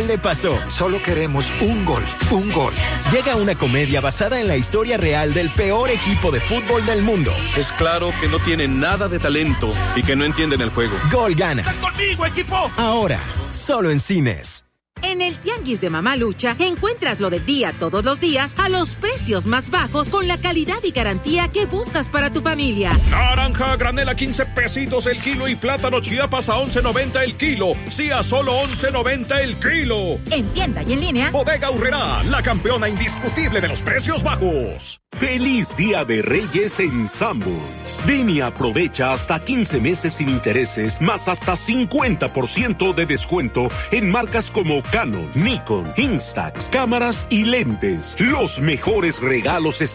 le pasó. Solo queremos un gol, un gol. Llega una comedia basada en la historia real del peor equipo de fútbol del mundo. Es claro que no tienen nada de talento y que no entienden el juego. Gol gana. ¡Están conmigo, equipo! Ahora, solo en cines. En el Tianguis de Mamalucha encuentras lo del día todos los días a los precios más bajos con la calidad y garantía que buscas para tu familia. Naranja granela 15 pesitos el kilo y plátano Chiapas a 11.90 el kilo. Sí, a solo 11.90 el kilo. En tienda y en línea. Bodega Aurrerá, la campeona indiscutible de los precios bajos. ¡Feliz Día de Reyes en Sanborns! Ven y aprovecha hasta 15 meses sin intereses, más hasta 50% de descuento en marcas como Canon, Nikon, Instax, cámaras y lentes. Los mejores regalos están